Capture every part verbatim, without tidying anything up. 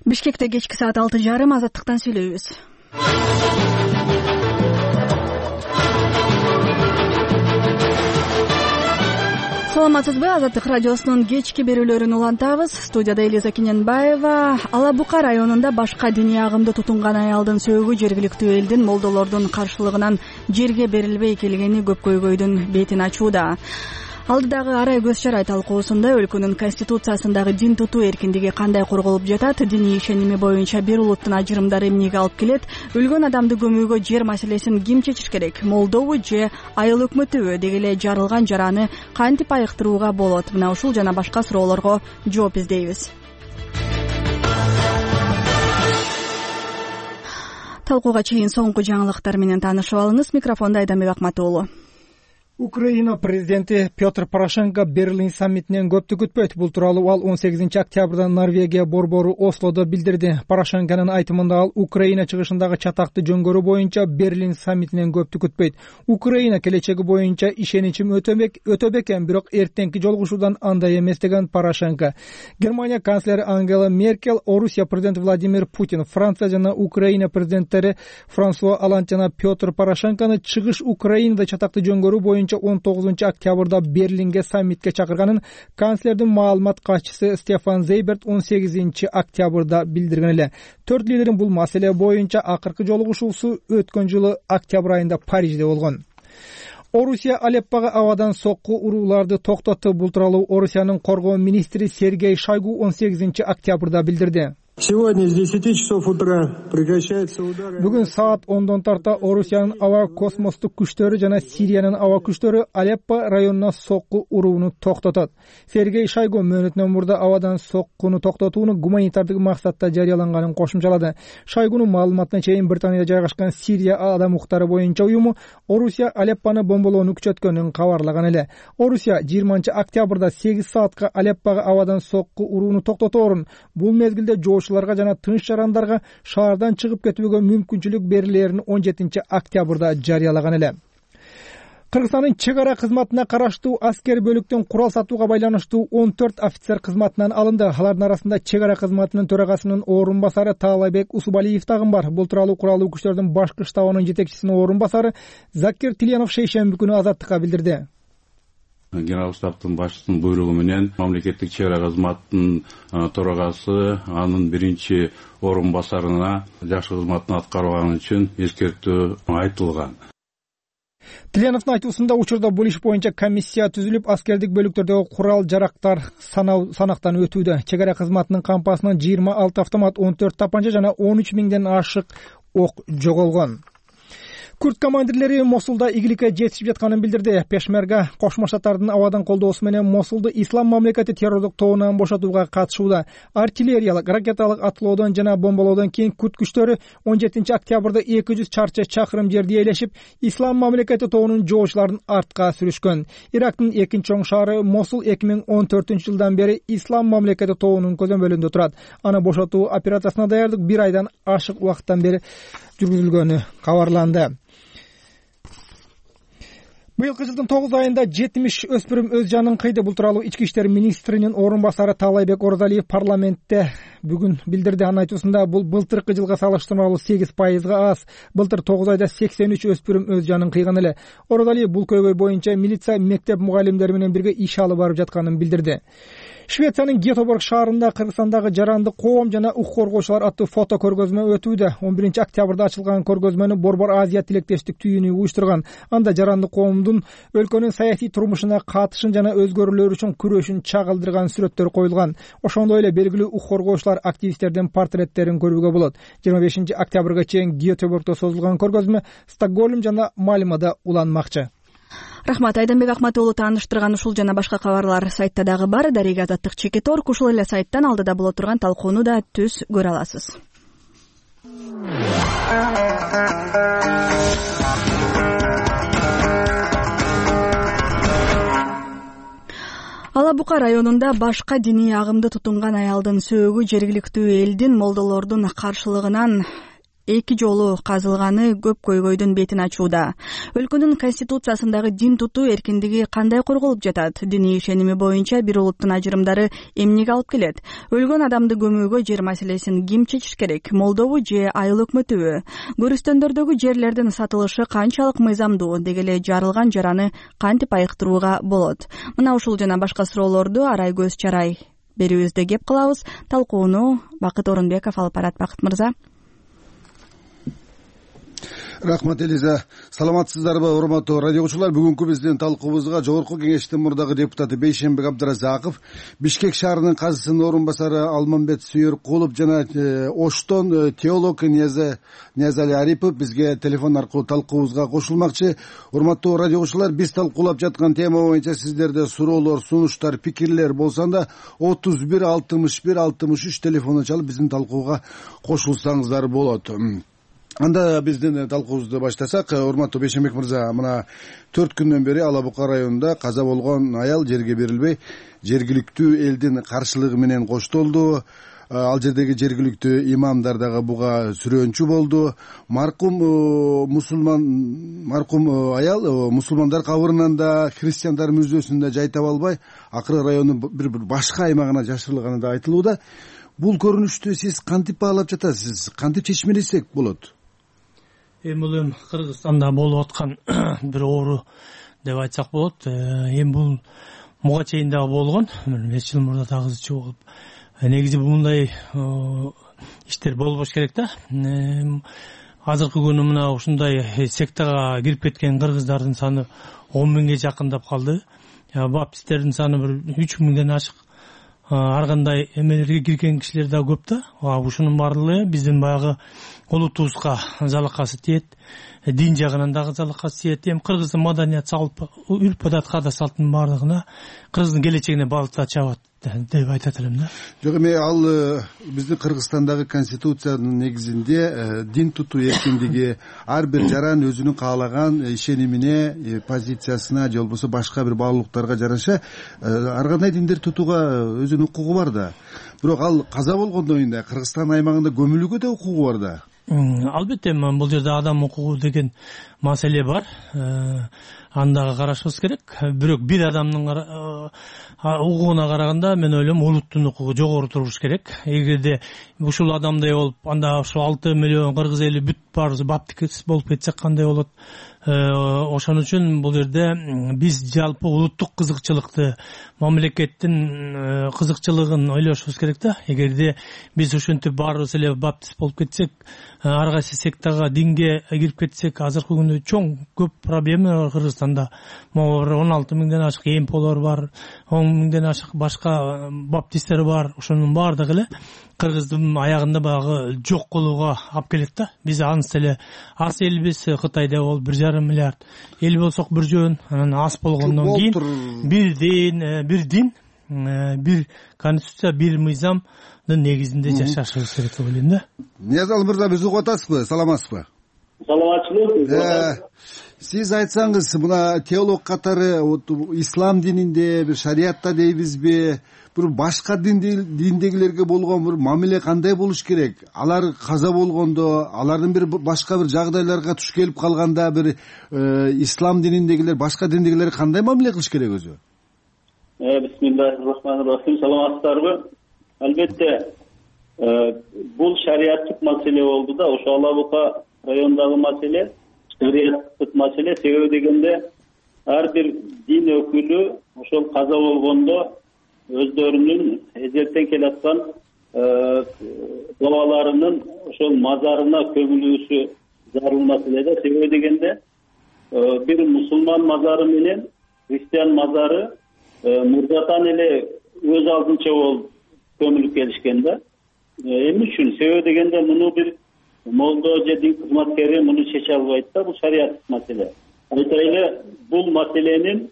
Бишкекте кечки саат алты жарым Азаттыктан сүйлөйбүз. Саламатсызбы? Азаттык радиосунун кечки берүүлөрүн улантабыз. Студияда Элиза Кененбаева. Ала Бука районунда башка диний агымды тутунган аялдын сөөгү жергиликтүү элдин, молдолордун каршылыгынан жерге берилбей келгени көп көйгөйдүн бетин ачууда. Алдыдагы арай көз чарай талкуусунда өлкөнүн конституциясындагы дин тутуу эркиндиги кандай корголуп жатат, диний ишеними боюнча бир улуттун ажырымдары эмнеге алып келет, өлгөн адамды көмүүгө жер маселесин ким чечиш керек, молдобу же айыл өкмөтүбү, деги эле жарылган жараны кантип айыктырууга болот? Мына ушул жана башка суроолорго жооп издейбиз. Талкууга чейин соңку жаңылыктар менен таанышып алыңыз. Микрофонда Айдамбек Акматуулу. Украина президенти Петр Порошенко Берлин саммитинен көптү күтпөйт. Бул тууралуу ал он сегизинчи октябрда Норвегия борбору Ослодо билдирди. Порошенконун айтымында ал Украина чыгышындагы чатакты жөнгөрүү боюнча Берлин саммитинен көптү күтпөйт. Украина келечеги боюнча ишеничим өтөбек өтө бекен, бирок эртеңки жолугушуудан андай эмес деген Порошенко. Германия канцлери Ангела Меркель, Орусия президенти Владимир Путин, Франция жана Украина президенттери Франсуа Олланд жана Петр Порошенкону чыгыш Украинада чатакты жөнгөрүү боюнча он тогузунчу октябрда Берлинге саммитке чакырганын канцлердин маалымат катчысы Стефан Зейберт он сегизинчи октябрда билдирген эле. Төрт лидердин бул маселе боюнча акыркы жолугушуусу өткөн жылы октябрь айында Парижде болгон. Орусия Алеппага абадан сокку урууларды токтотtu. Бул тууралуу Орусиянын коргоо министри Сергей Шойгу он сегизинчи октябрда билдирди. Сегодня с десяти часов утра прекращается удар. Бүгүн саат ондон тарта Орусиянын аба космостук күчтөрү жана Сириянын аба күчтөрү Алеппо районуна сокку урууну токтотот. Сергей Шойгу мөөнөтүнөн мурда абадан соккуну токтотууну гуманитардык максатта жарыяланганын кошумчалады. Шойгунун маалыматына чейин Британияда жайгашкан Сирия адам укуктары боюнча уюму Орусия Алеппону бомболоону күчөткөнүн кабарлаган эле. Орусия жыйырманчы октябрда сегиз саатка Алеппого абадан сокку урууну токтоторун, бул мезгилде жоочуларга жана тынч жарандарга шаардан чыгып кетүүгө мүмкүнчүлүк берилерин он жетинчи октябрда жарыялаган эле. Кыргызстандын чек ара кызматына караштуу аскер бөлүктөн курал сатууга байланыштуу он төрт офицер кызматынан алынды. Алардын арасында чек ара кызматынын төрагасынын орун басары Таалайбек Усубалиев дагы бар. Бул тууралуу куралдуу күчтөрдүн башкы штабынын жетекчисинин орун басары Закир Тильянов шейшемби күнү Азаттыкка билдирди. Генерал штабтын башчысынын буйругу менен мамлекеттик чек ара кызматынын төрагасы анын биринчи орун басарына жакшы кызматын аткарганы үчүн эскертүү айтылган. Тильяновдун айтуусунда учурда бул иш боюнча комиссия түзүлүп, аскердик бөлүктөрдөгү курал жарактар санау санактан өтүүдө. Чек ара кызматынын кампасынан жыйырма алты автомат, он төрт тапанча жана он үч миңден ашык ок жоголгон. Күрд командирлери Мосулда ийгиликке жетишип жатканын билдирди. Пешмерга Кошмо Штаттардын абадан колдоосу менен Мосулду ислам мамлекети террорлук тобунан бошотууга катышууда. Артиллериялык, ракеталык атылоодон жана бомбалоодон кийин күрд күчтөрү он жетинчи октябрда эки жүз чарчы чакырым жерди ээлешип, ислам мамлекети тобунун жоочуларын артка сүрүшкөн. Ирактын экинчи чоң шаары Мосул эки миң он төртүнчү жылдан бери ислам мамлекети тобунун көзөмөлүндө турат. Аны бошотуу операциясына даярдык бир айдан ашык убакыттан бери жүргүзүлгөнү кабарланды. Быйылкы жылдын тогуз айында жетимиш өспүрүм өз жанын кыйды. Бул тууралуу ички иштер министринин орун басары Таалайбек Оразалиев парламентте бүгүн билдирди. Анын айтуусунда бул былтыркы жылга салыштырмалуу сегиз пайызга аз. Былтыр тогуз айда сексен үч өспүрүм өз жанын кыйган эле. Оразалиев бул көйгөй боюнча милиция, мектеп мугалимдери менен бирге иш алып барып жатканын билдирди. Швециянын Гетеборг шаарында Кыргызстандагы жаранды коом жана укук коргоочулар аттуу фото көргөзмө өтүүдө. он биринчи октябрда ачылган көргөзмөнү Борбор Азия тилектештик түйүнү уюштурган. Анда жаранды коомдун өлкөнүн саясий турмушуна катышын жана өзгөрүүлөр үчүн күрөшүн чагылдырган сүрөттөр коюлган. Ошондой эле белгилүү укук коргоочулар, активисттердин портреттерин көрүүгө болот. жыйырма бешинчи октябрга чейин Гетеборгдо созулган көргөзмө Стокгольм жана Мальмада уланмакчы. Рахмат, Айдамбек Акматуулу тааныштырган ушул жана башка кабарлар сайтта дагы бар. Дарега Азаттык Чекиторг, ушул эле сайттан алдыда боло турган талкууну да түз көрө аласыз. Ала Бука районунда башка диний агымды тутунган аялдын сөөгү жергиликтүү элдин, молдолордун каршылыгынан эки жолу казылганы көп көйгөйдүн бетин ачууда. Өлкөнүн конституциясындагы дин тутуу эркиндиги кандай корголуп жатат? Диний ишеними боюнча бир улуттун ажырымдары эмнеге алып келет? Өлгөн адамды көмүүгө жер маселесин ким чечиш керек? Молдобу же айыл өкмөтүбү? Көрүстөндөрдөгү жерлердин сатылышы канчалык мыйзамдуу? Деги эле жарылган жараны кантип айыктырууга болот? Мына ушул жана башка суроолорду Арай Көз Чарай берүүбүздө кеп кылабыз. Талкууну Бакыт Орунбеков алып барат. Бакыт мырза. Рахмат Элиза. Саламатсыздарбы, урматтуу радио угуучулар? Бүгүнкү биздин талкуубузга Жогорку Кеңештин мурдагы депутаты Бейшенбек Абдыразаков, Бишкек шаарынын казысынын орун басары Алмамбет Сүйөркулов жана Оштон теолог Ниязали Арипов бизге телефон аркылуу талкуубузга кошулмакчы. Урматтуу радио угуучулар, биз талкуулап жаткан тема боюнча сиздерде суроолор, сунуштар, пикирлер болсонда отуз бир алтымыш бир алтымыш үч телефону чалып биздин талкууга кошулсаңыздар болот. Анда биздин талкуубузду баштасак, урматтуу Бейшенбек мырза, мына төрт күндөн бери Ала Бука районунда каза болгон аял жерге берилбей, жергиликтүү элдин каршылыгы менен коштолду. Ал жердеги жергиликтүү имамдар дагы буга сүрөөнчү болду. Маркум мусулман маркум аял мусулмандар кабырынан да, христиандар мүзөсүн да жайтап албай, акыры райондун бир бир башка аймагына жашырылганы да айтылууда. Бул көрүнүштү сиз кантип баалап жатасыз? Кантип чечмелесек болот? Эми бул эми Кыргызстанда болуп аткан бир оору деп айтсак болот. Эми бул буга чейин дагы болгон, беш жыл мурда дагы чыгып. Негизи мындай иштер болбош керек да. Азыркы күнү мына ушундай сектага кирип кеткен кыргыздардын саны он миңге жакындап калды. Баптисттердин саны бир үч миңден ашык. Ар кандай эмелерге кирген кишилер да көп да. Ушунун баардыгы биздин баягы улутубузга залакасы тиет. Дин жагынан дагы залакасы тиет. Эми кыргыздын маданият, салт, үрп адат, каада салттын баардыгына, кыргыздын келечегине балта чабат деп айтат элем да. Жок, эми ал биздин Кыргызстандагы конституциянын негизинде дин тутуу эркиндиги, ар бир жаран өзүнүн каалаган ишенимине, позициясына же болбосо башка бир баалуулуктарга жараша ар кандай диндер тутууга өзүнүн укугу бар да. Бирок ал каза болгондон кийин да Кыргызстан аймагында көмүлүүгө да укугу бар да. Албетте, бул жерде адам укугу деген маселе бар. Андагы карашыбыз керек. Бирок бир адамдын укугуна караганда мен ойлойм улуттун укугу жогору туруш керек. Эгерде ушул адамдай болуп, анда ушул алты миллион кыргыз эли бүт баарыбыз баптист болуп кетсек кандай болот? Ошон үчүн бул жерде биз жалпы улуттук кызыкчылыкты, мамлекеттин кызыкчылыгын ойлошубуз керек да. Эгерде биз ушинтип баарыбыз эле баптист болуп кетсек, ар кайсы сектага, динге кирип кетсек, азыркы күндө чоң көп проблема бар Кыргызстанда. Могу он алты миңден ашык эмполор бар, он миңден ашык башка баптисттер бар. Ошонун баардыгы эле Кыргыздын аягында багы жок кылууга алып келет да. Биз аныс эле аз элбиз, Кытайда бол бир жарым миллиард эл болсок бир жөн, анан аз болгондон кийин бир дин, бир дин, бир конституция, бир мыйзамдын негизинде жашашыбыз керек деп ойлойм да. Ниязал мырза, биз угуп атасызбы? Саламатсызбы? Саламатчылык. Сиз айтсаңыз, мына теолог катары ислам дининде, бир шариатта дейбизби, бир башка диндегилерге болгон бир мамиле кандай болуш керек? Алар каза болгондо, алардын бир башка бир жагдайларга туш келип калганда, бир ислам дининдегилер башка диндегилерге кандай мамиле кылыш керек өзү? Бисмиллахир-рахманир-рахим. Саламатсыздарбы? Албетте, бул шариаттык маселе болду да, ошо Ала Бука районундагы маселе шариаттык маселе. Себеби дегенде ар бир дин өкүлү ошол каза болгондо өздөрүнүн эзелтен келаткан бабаларынын ошол мазарына көмүлүүсү зарыл маселе да. Себеби дегенде бир мусулман мазары менен христиан мазары мурдатан эле өз алдынча болуп көмүлүп келишкен да. Эмне үчүн? Себеби дегенде муну бир молдо же дин кызматкери муну чече албайт да, бул шариаттык маселе. Айтайлы, бул маселенин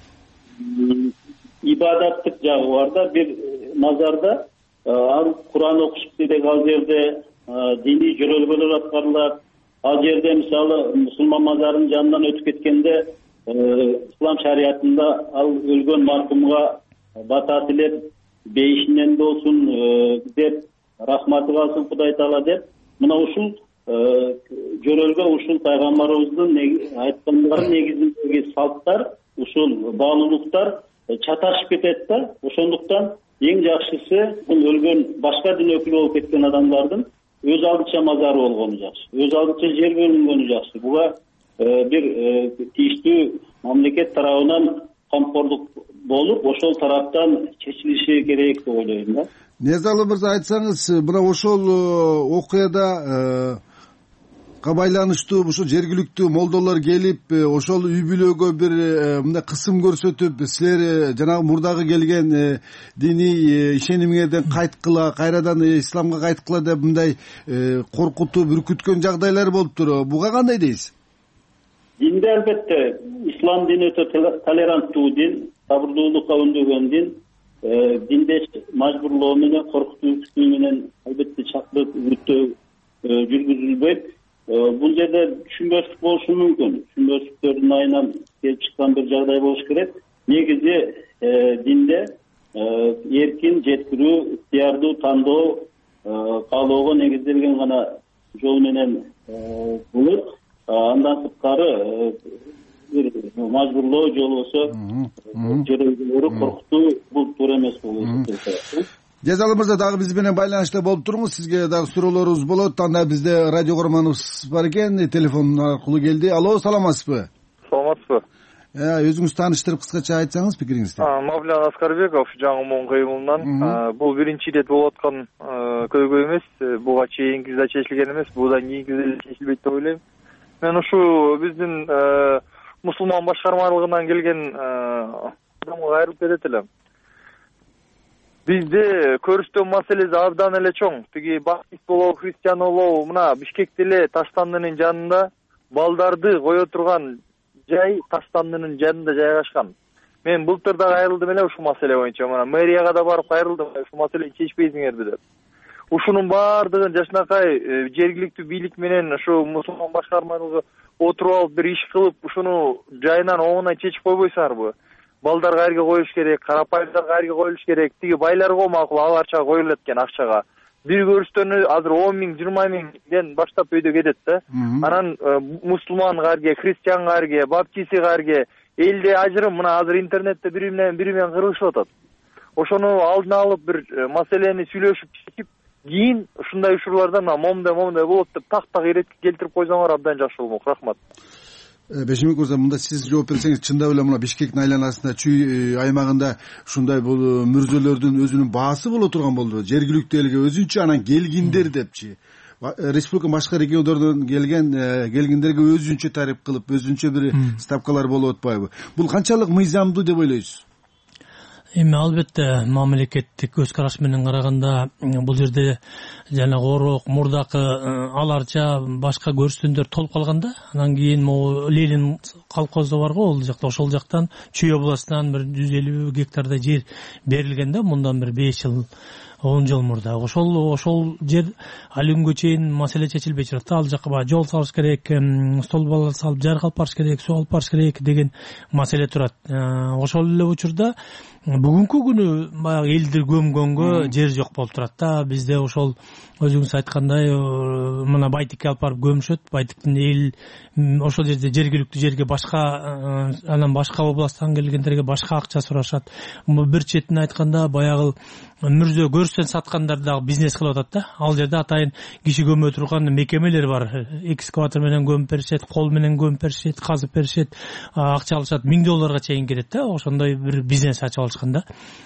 ибадаттык жагы бар да. Бир мазарда ал Куран окушуп деди, ал жерде диний жөрөлгөлөр аткарылат. Ал жерде мисалы мусулман мазарынын жанынан өтүп кеткенде ислам шариятында ал өлгөн маркумга бата тилеп, бейишинен болсун деп, рахматы калсын Кудай Таала деп, мына ушул жөрөлгө ушул пайгамбарыбыздын айткандары негизиндеги салттар, ушул баалуулуктар чаташып кетет да. Ошондуктан эң жакшысы бул өлгөн башка дин өкүлү болуп кеткен адамдардын өз алдынча мазары болгону жакшы, өз алдынча жер бөлүнгөнү жакшы. Буга бир тийиштүү мамлекет тарабынан камкордук болуп, ошол тараптан чечилиши керек деп ойлойм да. Незалы мырза, айтсаңыз, мына ошол окуяда байланыштуу ушул жергиликтүү молдолор келип, ошол үй бүлөгө бир мындай кысым көрсөтүп, силер жанагы мурдагы келген диний ишенимиңерден кайткыла, кайрадан исламга кайткыла деп мындай коркутуп, үркүткөн жагдайлар болуптур. Буга кандай дейсиз? Динде албетте ислам дини өтө толеранттуу дин, сабырдуулукка үндөгөн дин. Динде мажбурлоо менен, коркутуу менен албетте чакырып үгүттөө жүргүзүлбөйт. Бул жерде түшүнбөстүк болушу мүмкүн. Түшүнбөстүктөрдүн айынан келип чыккан бир жагдай болуш керек. Негизи динде эркин жеткирүү, ыктыярдуу тандоо, каалоого негизделген гана жол менен болот. Андан сырткары бир мажбурлоо же болбосо жөрөлгөлөрү коркутуу бул туура эмес болот. Жезалы мырза, дагы биз менен байланышта болуп туруңуз. Сизге дагы суроолорубуз болот. Анда бизде радио көрөрманыбыз бар экен, телефон аркылуу келди. Алло, саламатсызбы? Саламатсызбы? Өзүңүз тааныштырып кыскача айтсаңыз пикириңизди. Мавлян Аскарбеков, Жаңы Моң кыймылынан. Бул биринчи ирет болуп аткан көйгөй эмес. Буга чейинки да чечилген эмес, будан кийинки да чечилбейт деп ойлойм. Мен ушу биздин мусулман башкармалыгынан келген адамга кайрылып кетет элем. Бизде көрүстөн маселеси абдан эле чоң. Тиги баптист болобу, христиан болобу, мына Бишкекте эле Таштандынын жанында балдарды кое турган жай Таштандынын жанында жайгашкан. Мен былтыр да кайрылдым эле ушул маселе боюнча. Мына мэрияга да барып кайрылдым, ушул маселени чечпейсиңерби деп. Ушунун баардыгын жашынакай жергиликтүү бийлик менен ушу мусулман башкармалыгы отуруп алып бир иш кылып, ушуну жайынан оңунан чечип койбойсуңарбы? Балдар кайерге коюш керек, карапайымдар кайерге коюлуш керек, тиги байларга макул аларча коюлат экен акчага. Бир көрүстөнү азыр он миң, жыйырма миңден баштап өйдө кетет да. Анан мусулман кайерге, христиан кайерге, баптист кайерге, элде ажырым мына азыр интернетте бири менен бири менен кырылышып атат. Ошону алдын алып бир маселени сүйлөшүп чечип, кийин ушундай учурлардан момундай момундай болот деп так-так иретке келтирип койсоңор абдан жакшы болмок. Рахмат. Бешимик мырза, мында сиз жооп берсеңиз, чындап эле мына Бишкектин айланасында, Чүй аймагында ушундай бул мүрзөлөрдүн өзүнүн баасы боло турган болду. Жергиликтүү элге өзүнчө, анан келгиндер депчи. Республиканын башка региондордон келген келгиндерге өзүнчө тариф кылып, өзүнчө бир ставкалар болуп атпайбы? Бул канчалык мыйзамдуу деп ойлойсуз? Эми албетте мамлекеттик көз караш менен караганда бул жерде жанагы орок, мурдакы аларча башка көрүстөндөр толуп калганда, анан кийин могу Ленин колхозу бар го, ал жакта, ошол жактан Чүй областынан бир жүз элүү гектардай жер берилген да, мындан бир беш жыл, он жыл мурда. Ошол ошол жер али күнгө чейин маселе чечилбей жатат. Ал жакка баягы жол салыш керек, столбалар салып жарык алып барыш керек, суу алып барыш керек деген маселе турат. Ошол эле учурда бүгүнкү күнү баягы элди көмгөнгө жер жок болуп турат да. Бизде ошол өзүңүз айткандай мына Байтикке алып барып көмүшөт. Байтиктин эл ошол жерде жергиликтүү жерге башка, анан башка областтан келгендерге башка акча сурашат. Бир четин айтканда баягы мүрзө көрсөтөн саткандар дагы бизнес кылып атат да. Ал жерде атайын киши көмө турган мекемелер бар. Экскаватор менен көмүп беришет, кол менен көмүп беришет, казып беришет, акча алышат, миң долларга чейин кетет да. Ошондой бир бизнес ачып алышканда.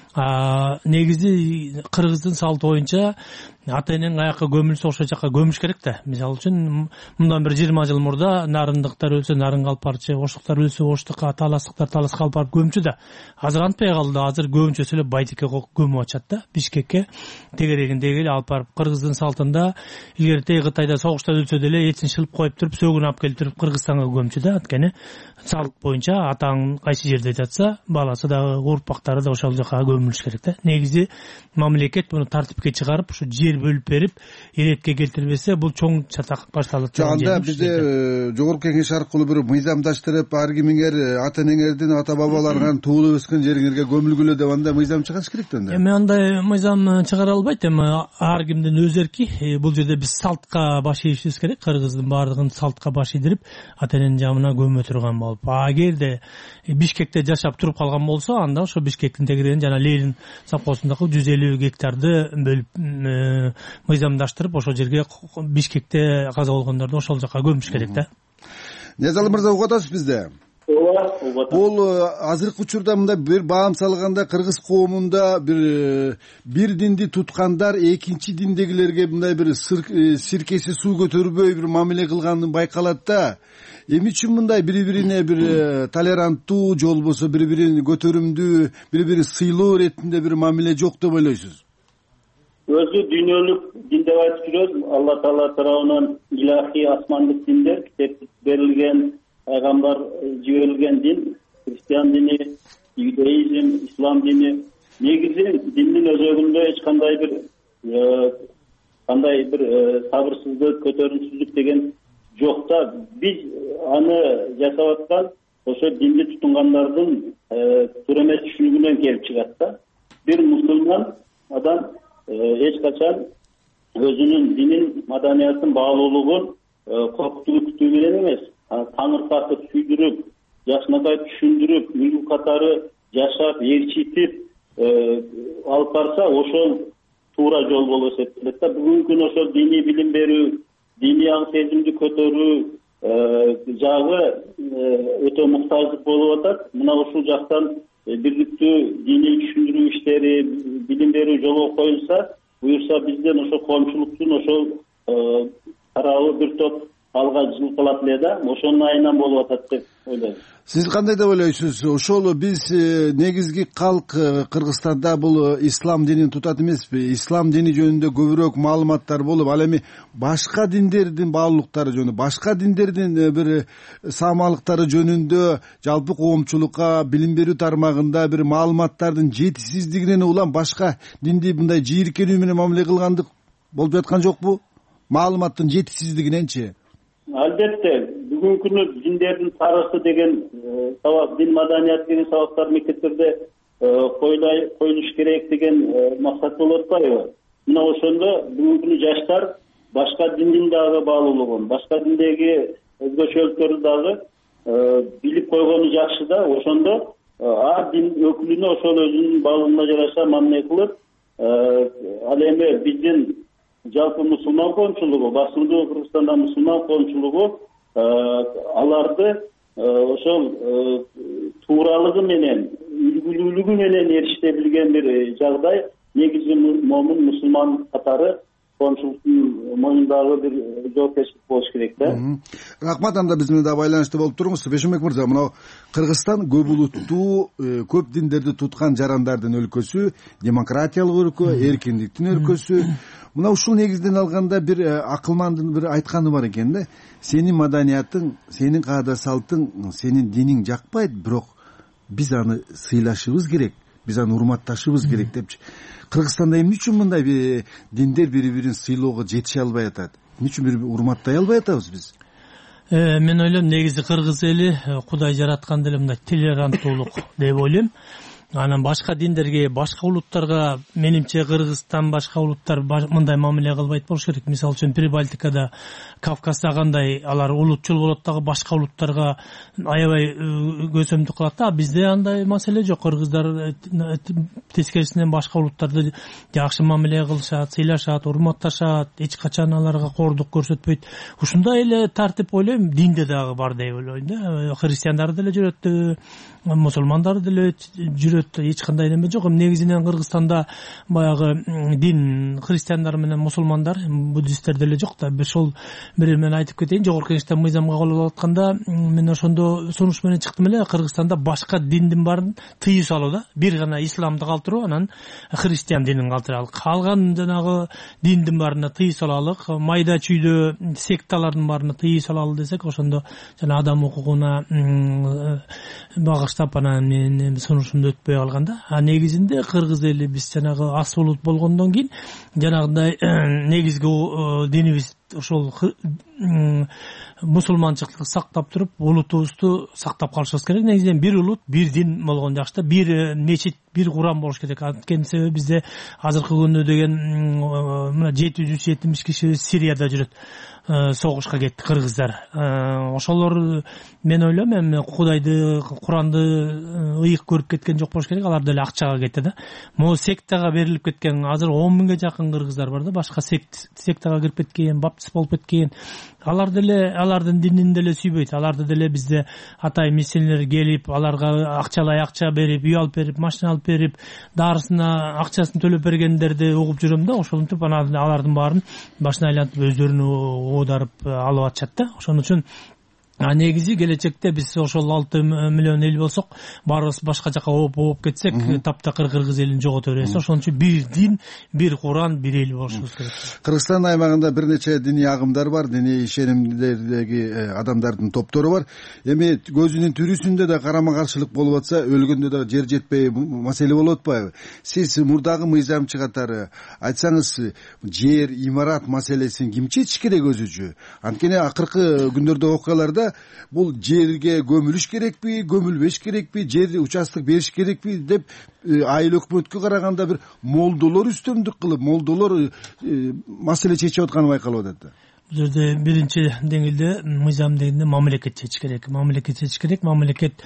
Негизи кыргыздын салты боюнча ата-энең аякка көмүлсө ошол жака көмүш керек да. Мисалы үчүн мындан бир жыйырма жыл мурда нарындыктар өлсө нарынга алып барчу, оштуктар өлсө оштукка, таластыктар таласка алып барып көмчү да. Азыр антпай калды. Азыр көбүнчөсү эле Байтикке көмүп атышат да. Бишкекке тегерегиндеги эле алып барып, кыргыздын салтында илгеритеги Кытайда согушта өлсө деле этин шылып коюп туруп, сөөгүн алып келип туруп Кыргызстанга көмчү да. Анткени салт боюнча атаң кайсы жерде жатса, баласы дагы урпактары христиандары да ошол жака көмүлүш керек да. Негизи мамлекет муну тартипке чыгарып ушу жер бөлүп берип эретке келтирбесе бул чоң чатак башталат. Анда бизде жогорку кеңеш аркылуу бир мыйзамдаштырып ар кимиңер ата энеңердин ата бабаларыңардын туулуп өскөн жериңерге көмүлгүлө деп андай мыйзам чыгарыш керек да. Эми андай мыйзам чыгара албайт, эми ар кимдин өз эрки. Бул жерде биз салтка баш ийишибиз керек. Кыргыздын баардыгын салтка баш ийдирип ата эненин жамына көмө турган болуп. Эгерде Бишкекте жашап туруп калган болсо, анда ошо Бишкектин тегерегин жана Ленин совхозундагы жүз элүү гектарды бөлүп мыйзамдаштырып ошол жерге Бишкекте каза болгондорду ошол жака көмүш керек да. Незалы мырза, угуп атасыз бизде? Ооба, угуп атам. Бул азыркы учурда мындай бир баам салганда кыргыз коомунда бир бир динди туткандар экинчи диндегилерге мындай бир сиркеси суу көтөрбөй бир мамиле кылганы байкалат да. Эми үчүн мындай бири-бирине бир толеранттуу же болбосо бири-бирин көтөрүмдүү, бири-бирин сыйлоо иретинде бир мамиле жок деп ойлойсуз? Өзү дүйнөлүк дин деп айтып жүрөбүз. Алла Таала тарабынан илахий асмандык диндер, китеп берилген, пайгамбар жиберилген дин, христиан дини, иудаизм, ислам дини. Негизи диндин өзөгүндө эч кандай бир кандай бир сабырсыздык, көтөрүмсүздүк деген жок да. Биз аны жасап аткан ошо динди тутунгандардын туура эмес түшүнүгүнөн келип чыгат да. Бир мусулман адам эч качан өзүнүн динин, маданиятын, баалуулугун коптугу менен эмес, таңыркатып, сүйдүрүп, жакшынакай түшүндүрүп, үлгү катары жашап, ээрчитип алып барса, ошол туура жол болуп эсептелет да. Бүгүнкү күнү ошол диний билим берүү, диний аң сезимди көтөрүү жагы өтө муктаждык болуп атат. Мына ушул жактан бирликтүү диний түшүндүрүү иштери, билим берүү жолго коюлса, буюрса бизден ошо коомчулуктун ошол тарабы бир топ алга жылкалат эле да. Ошонун айынан болуп атат деп ойлойм. Сиз кандай деп ойлойсуз? Ошол биз негизги калк Кыргызстанда бул ислам динин тутат эмеспи? Ислам дини жөнүндө көбүрөөк маалыматтар болуп, ал эми башка диндердин баалуулуктары жөнүндө, башка диндердин бир саамалыктары жөнүндө жалпы коомчулукка билим берүү тармагында бир маалыматтардын жетишсиздигинен улам башка динди мындай жийиркенүү менен мамиле кылгандык болуп жаткан жокпу? Маалыматтын жетишсиздигиненчи? Албетте, бүгүнкү күнү диндердин тарыхы деген сабак, дин маданият деген сабактар мектептерде коюлуш керек деген максат болуп атпайбы? Мына ошондо бүгүнкү күнү жаштар башка диндин дагы баалуулугун, башка диндеги өзгөчөлүктөрдү дагы билип койгону жакшы да. Ошондо ар дин өкүлүнө ошол өзүнүн баалуулугуна жараша мамиле кылып, ал эми биздин жалпы мусулман коомчулугу, басымдуу Кыргызстанда мусулман коомчулугу аларды ошол тууралыгы менен, үлгүлүүлүгү менен эриште билген бир жагдай. Негизи момун мусулман катары коомчулуктун мойнундагы бир жоопкерчилик болуш керек да. Рахмат. Анда биз менен да байланышта болуп туруңуз. Бешимбек мырза, мына Кыргызстан көп улуттуу, көп диндерди туткан жарандардын өлкөсү, демократиялык өлкө, эркиндиктин өлкөсү. Мына ушул негизден алганда бир акылмандын бир айтканы бар экен да. Сенин маданиятың, сенин каада салтың, сенин диниң жакпайт, бирок биз аны сыйлашыбыз керек, биз аны урматташыбыз керек депчи. Кыргызстанда эмне үчүн мындай диндер бири-бирин сыйлоого жетише албай атат? Эмне үчүн бири-бирин урматтай албай атабыз биз? Мен ойлойм, негизи кыргыз эли Кудай жараткан деле мындай толеранттуулук деп ойлойм. Анан башка диндерге, башка улуттарга менимче Кыргызстан башка улуттар мындай мамиле кылбайт болуш керек. Мисалы үчүн Прибалтикада, Кавказда кандай алар улутчул болот дагы башка улуттарга аябай көсөмдүк кылат да. Бизде андай маселе жок. Кыргыздар тескерисинен башка улуттарды жакшы мамиле кылышат, сыйлашат, урматташат, эч качан аларга кордук көрсөтпөйт. Ушундай эле тартип ойлойм динде дагы бар деп ойлойм да. Христиандар деле жүрөт, мусулмандар деле жүрөт, эч кандай неме жок. Негизинен Кыргызстанда баягы дин христиандар менен мусулмандар, буддисттер деле жок да. Ошол бир мен айтып кетейин, жогорку кеңеште мыйзамга кол алып атканда мен ошондо сунуш менен чыктым эле. Кыргызстанда башка диндин баарын тыюу салуу да. Бир гана исламды калтыруу, анан христиан динин калтыралы. Калган жанагы диндин баарына тыюу салалык, майда чүйдө секталардын баарына тыюу салалы десек, ошондо жана адам укугуна багыштап анан мен сунушумду жетпей калган да. А негизинде кыргыз эли биз жанагы ас улут болгондон кийин жанагындай негизги динибиз ошол мусулманчылыкты сактап туруп улутубузду сактап калышыбыз керек. Негизинен бир улут, бир дин болгон жакшы да, бир мечит, бир Куран болуш керек. Анткени себеби бизде азыркы күндө деген мына жети жүз жетимиш киши Сирияда жүрөт. Согушка кетти кыргыздар. Ошолор мен ойлойм эми Кудайды, Куранды ыйык көрүп кеткен жок болуш керек. Алар деле акчага кетти да. Могу сектага берилип кеткен азыр он миңге жакын кыргыздар бар да, башка сектага кирип кеткен, баптист болуп кеткен. Алар деле алардын динин деле сүйбөйт. Аларды деле бизде атай миссионер келип, аларга акчалай акча берип, үй алып берип, машина алып берип, дарысына акчасын төлөп бергендерди угуп жүрөм да. Ошентип алардын баарын башына айлантып өздөрүнү оодарып алып атышат да. Ошон үчүн А негизи келечекте биз ошол алты миллион эл болсок, баарыбыз башка жака ооп кетсек, таптакыр кыргыз элин жогото беребиз. Ошон үчүн бир дин, бир Куран, бир эл болушубуз керек. Кыргызстан аймагында бир нече диний агымдар бар, диний ишенимдердеги адамдардын топтору бар. Эми көзүнүн түрүсүндө да карама каршылык болуп атса, өлгөндө да жер жетпей маселе болуп атпайбы? Сиз мурдагы мыйзамчы катары айтсаңыз, жер, имарат маселесин ким чечиш керек өзүчү? Анткени акыркы күндөрдө окуяларда бул жерге көмүлүш керекпи, көмүлбеш керекпи, жер участок бериш керекпи деп айыл өкмөткө караганда бир молдолор үстөмдүк кылып, молдолор маселе чечип атканы байкалып атат. Бул жерде биринчи деңгээлде мыйзам дегенде мамлекет чечиш керек. Мамлекет чечиш керек. Мамлекет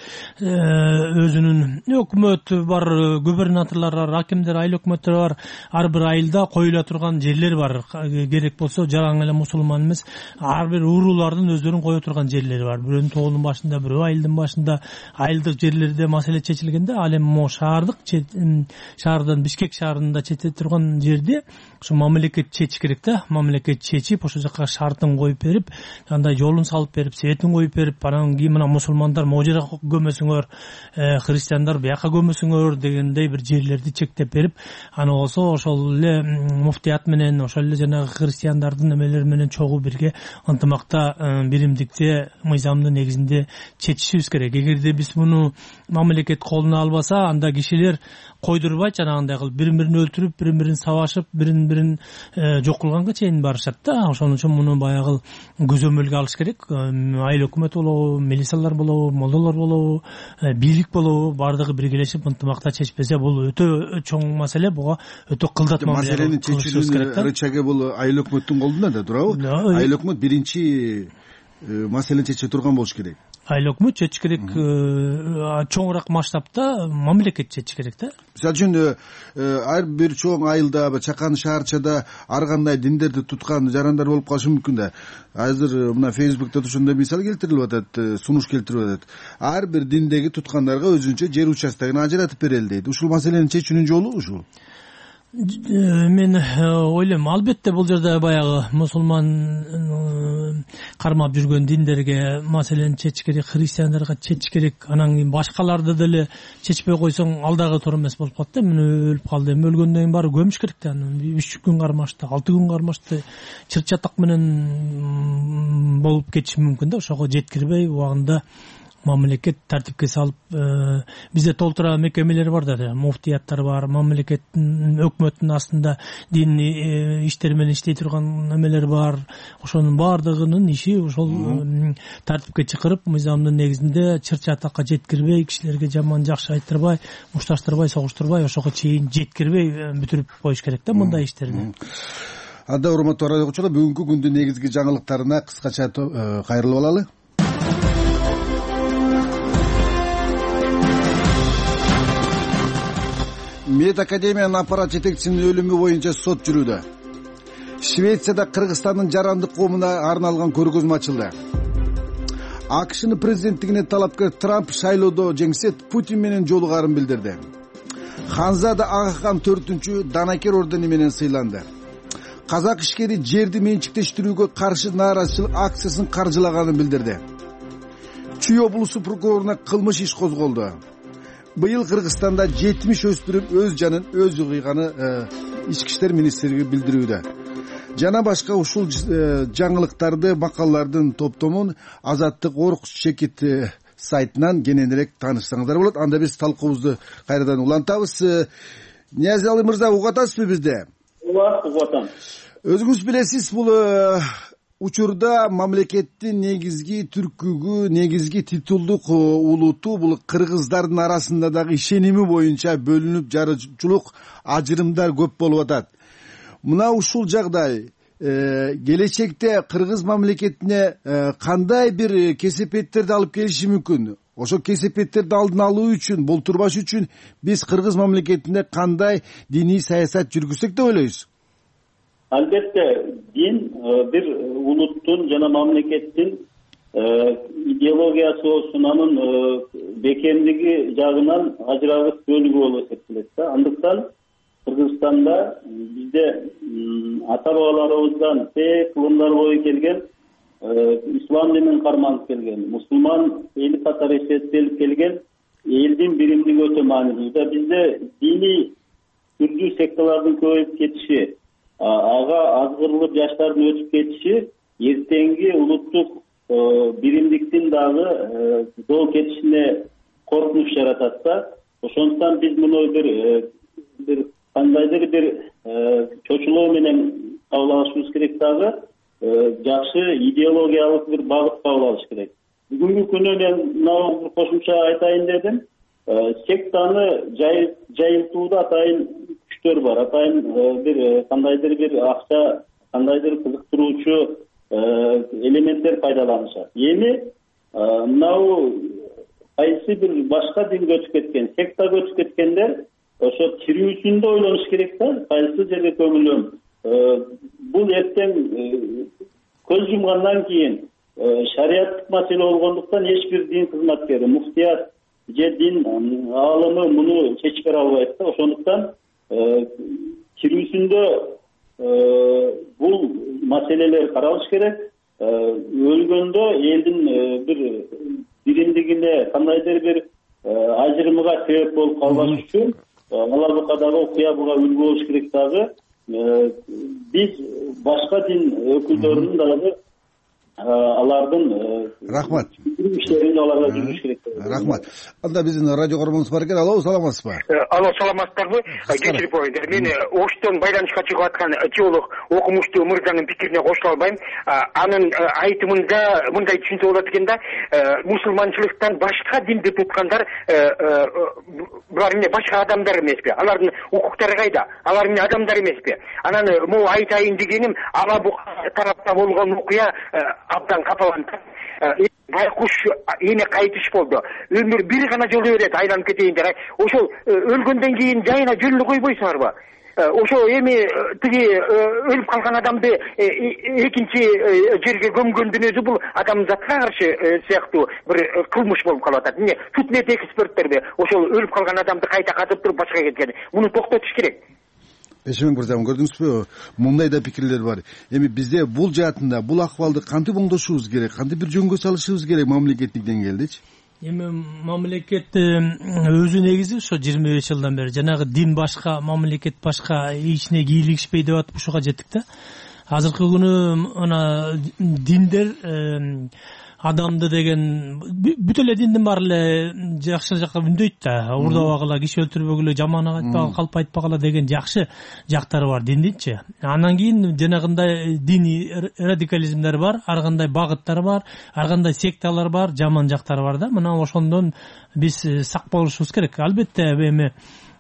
өзүнүн өкмөт бар, губернаторлор бар, акимдер, айыл өкмөттөр бар. Ар бир айылда коюла турган жерлер бар. Керек болсо жараң эле мусулман эмес, ар бир уруулардын өздөрүнүн кое турган жерлери бар. Бирөөнүн тоонун башында, бирөө айылдын башында, айылдык жерлерде маселе чечилгенде, ал эми могу шаардык шаардан Бишкек шаарында чече турган жерде ушу мамлекет чечиш керек да. Мамлекет чечип, ошол жака шартын коюп берип, андай жолун салып берип, светин коюп берип, анан кийин мына мусулмандар могу жерге көмөсүңөр, христиандар бияка көмөсүңөр дегендей бир жерлерди чектеп берип, аны болсо ошол эле муфтият менен, ошол эле жанагы христиандардын эмелери менен чогуу бирге ынтымакта, биримдикте мыйзамдын негизинде чечишибиз керек. Эгерде биз муну мамлекет колуна албаса, анда кишилер койдурбай жанагындай кылып бирин-бирин өлтүрүп, бирин-бирин сабашып, бирин-бирин жок кылганга чейин барышат да. Ошон үчүн муну баягы көзөмөлгө алыш керек. Айыл өкмөт болобу, милициялар болобу, молдолор болобу, бийлик болобу, бардыгы биргелешип ынтымакта чечпесе, бул өтө чоң маселе, буга өтө кылдат маселени чечүүнүн рычаги бул айыл өкмөттүн колунда да турабы? Айыл өкмөт биринчи маселени чече турган болуш керек. Айыл өкмөт чечиш керек, чоңураак масштабта мамлекет чечиш керек да. Мисалы үчүн ар бир чоң айылда, чакан шаарчада ар кандай диндерди туткан жарандар болуп калышы мүмкүн да. Азыр мына Фейсбукта ошондой мисал келтирилип атат, сунуш келтирип атат. Ар бир диндеги туткандарга өзүнчө жер участогун ажыратып берели дейт. Ушул маселени чечүүнүн жолу ушул. Мен ойлойм, албетте бул жерде баягы мусулман кармап жүргөн диндерге маселени чечиш керек, христиандарга чечиш керек. Анан кийин башкаларды деле чечпей койсоң, ал дагы туура эмес болуп калат да. Мен өлүп калды, эми өлгөндөн кийин баары көмүш керек да. үч күн кармашты, алты күн кармашты, чыр чатак менен болуп кетиши мүмкүн да. Ошого жеткирбей убагында мамлекет тартипке салып, бизде толтура мекемелер бар да, муфтияттар бар, мамлекеттин өкмөттүн астында дин иштери менен иштей турган эмелер бар. Ошонун баардыгынын иши ошол тартипке чакырып, мыйзамдын негизинде чыр чатакка жеткирбей, кишилерге жаман жакшы айттырбай, мушташтырбай, согуштурбай, ошого чейин жеткирбей бүтүрүп коюш керек да мындай иштерди. Анда урматтуу радио угуучулар, бүгүнкү күндүн негизги жаңылыктарына кыскача кайрылып алалы. Мед академиянын аппарат жетекчисинин өлүмү боюнча сот жүрүүдө. Швецияда Кыргызстандын жарандык коомуна арналган көргөзмө ачылды. АКШнын президенттигине талапкер Трамп шайлоодо жеңсе, Путин менен жолугаарын билдирди. Ханзада Агахан төртүнчү Данакер ордени менен сыйланды. Казак ишкери жерди менчиктештирүүгө каршы нааразычылык акциясын каржылаганын билдирди. Чүй облусу прокуроруна кылмыш иш козголду. Быйыл Кыргызстанда жетимиш өспүрүм өз жанын өзү кыйганы ички иштер министрлиги билдирүүдө. Жана башка ушул жаңылыктарды, макалалардын топтомун Азаттык Оркус Чекит сайтынан кененирээк таанышсаңыздар болот. Анда биз талкуубузду кайрадан улантабыз. Ниязали мырза, угуп атасызбы бизди? Ооба, угуп атам. Өзүңүз билесиз, бул учурда мамлекеттин негизги түркүгү, негизги титулдук улуту бул кыргыздардын арасында дагы ишеними боюнча бөлүнүп жарычулук ажырымдар көп болуп атат. Мына ушул жагдай келечекте кыргыз мамлекетине кандай бир кесепеттерди алып келиши мүмкүн? Ошо кесепеттерди алдын алуу үчүн, болтурбаш үчүн биз кыргыз мамлекетинде кандай диний саясат жүргүзсөк деп ойлойсуз? Албетте, дин бир улуттун жана мамлекеттин идеологиясы болсун, анын бекемдиги жагынан ажырагыс бөлүгү болуп эсептелет да. Андыктан Кыргызстанда бизде ата бабаларыбыздан тээ кылымдар бою келген, ислам динин карманып келген, мусулман эли катары эсептелип келген элдин биримдиги өтө маанилүү да. Бизде диний түрдүү секталардын көбөйүп кетиши, ага азгырылып жаштардын өтүп кетиши эртеңги улуттук биримдиктин дагы жол кетишине коркунуч жаратат да. Ошондуктан биз муну бир бир кандайдыр бир чочулоо менен кабыл алышыбыз керек дагы, жакшы идеологиялык бир багыт кабыл алыш керек. Бүгүнкү күнү мен мына бир кошумча айтайын дедим. Сектаны жайылтууда атайын күчтөр бар, атайын бир кандайдыр бир акча, кандайдыр кызыктыруучу элементтер пайдаланышат. Эми мынау кайсы бир башка динге өтүп кеткен, сектага өтүп кеткендер ошо тирүүсүндө ойлонуш керек да, кайсы жерге көмүлөм. Бул эртең көз жумгандан кийин шариаттык маселе болгондуктан эч бир дин кызматкери, муфтият же дин аалымы муну чечип бере албайт да. Ошондуктан тирүүсүндө бул маселелер каралыш керек. Өлгөндө элдин бир биримдигине кандайдыр бир ажырымга себеп болуп калбаш үчүн алабукадагы окуя буга үлгү болуш керек дагы. Биз башка дин өкүлдөрүнүн дагы алардын рахмат иштерин аларга жүргүзүш керек. Рахмат. Анда биздин радио көрөрмөнүбүз бар экен. Алло, саламатсызбы? Алло, саламатсыздарбы? Кечирип коюңдар. Мен оштон байланышка чыгып аткан теолог окумуштуу мырзанын пикирине кошула албайм. Анын айтымында мындай түшүнсө болот экен да, мусулманчылыктан башка динди туткандар булар эмне башка адамдар эмеспи? Алардын укуктары кайда? Алар эмне адамдар эмеспи? Анан могу айтайын дегеним, ала бу тарапта болгон окуя абдан капаланды. Байкуш эне кайтыш болду. Өмүр бир гана жолу берет, айланып кетейин деп. Ошол өлгөндөн кийин жайына жөнүнө койбойсуңарбы? Ошо эми тиги өлүп калган адамды экинчи жерге көмгөндүн өзү бул адамзатка каршы сыяктуу бир кылмыш болуп калып атат. Эмне судмет эксперттерби ошол өлүп калган адамды кайта катып туруп башка кеткен. Муну токтотуш керек. Бешемең мырзам, көрдүңүзбү? Мындай да пикирлер бар. Эми бизде бул жаатында бул акыбалды кантип оңдошубуз керек, кантип бир жөнгө салышыбыз керек мамлекеттик деңгээлдечи? Эми мамлекет өзү негизи ошо жыйырма беш жылдан бери жанагы дин башка, мамлекет башка, ичине кийлигишпей деп атып ушуга жеттик да. Азыркы күнү ана диндер адамды деген бүт эле диндин баары эле жакшы жакка үндөйт да. Урдабагыла, киши өлтүрбөгүлө, жаман айтпагыла, калп айтпагыла деген жакшы жактары бар диндинчи. Андан кийин жанагындай диний радикализмдер бар, ар кандай багыттар бар, ар кандай секталар бар, жаман жактары бар да. Мына ошондон биз сак болушубуз керек. Албетте эми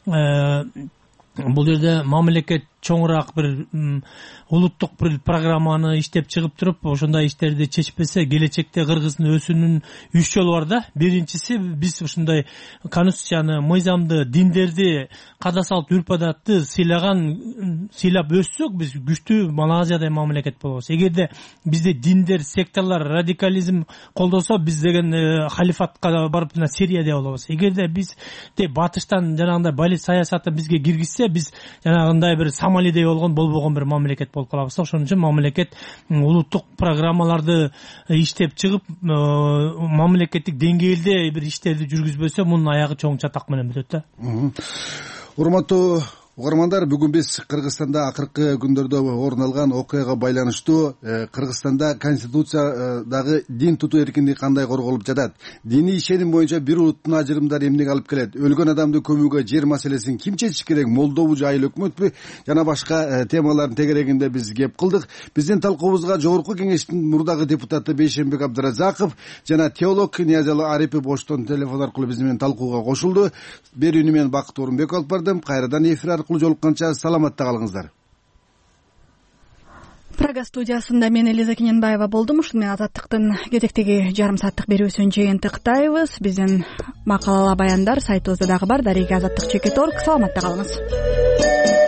бул жерде мамлекет чоңураак бир улуттук бир программаны иштеп чыгып туруп, ошондой иштерди чечпесе, келечекте Кыргыздын өсүүнүн үч жолу бар да. Биринчиси, биз ушундай конституцияны, мыйзамды, диндерди, када салт үрп-адатты сыйлаган, сыйлап өссөк, биз күчтүү Малайзиядай мамлекет болобуз. Эгерде бизде диндер, секталар, радикализм колдосо, биз деген халифатка барып Сирияда болобуз. Эгерде бизде батыштан жанагындай балет саясаты бизге киргизсе, биз жанагындай бир Сомалидей болгон болбогон бир мамлекет болуп калабыз. Ошон үчүн мамлекет улуттук программаларды иштеп чыгып, мамлекеттик деңгээлде бир иштерди жүргүзбөсө, мунун аягы чоң чатак менен бүтөт да. Урматтуу угармандар, бүгүн биз Кыргызстанда акыркы күндөрдө орун алган окуяга байланыштуу Кыргызстанда конституциядагы дин тутуу эркиндиги кандай корголуп жатат, диний ишеним боюнча бир улуттун ажырымдары эмнеге алып келет, өлгөн адамды көмүүгө жер маселесин ким чечиш керек, молдобу же айыл өкмөтпү жана башка темалардын тегерегинде биз кеп кылдык. Биздин талкуубузга жогорку кеңештин мурдагы депутаты Бейшенбек Абдыразаков жана теолог Ниязалы Арипов Оштон телефон аркылуу биз менен талкууга кошулду. Берүүнү мен Бакыт Орунбеков алып бардым. Кайрадан эфир аркылуу жолукканча саламатта калыңыздар. Прага студиясында мен Элиза Кененбаева болдум. Ушуну менен Азаттыктын кезектеги жарым сааттык берүүсүн жыйынтыктайбыз. Биздин макалалар, баяндар сайтыбызда дагы бар. Дареги азаттык чекит точка орг. Саламатта калыңыз.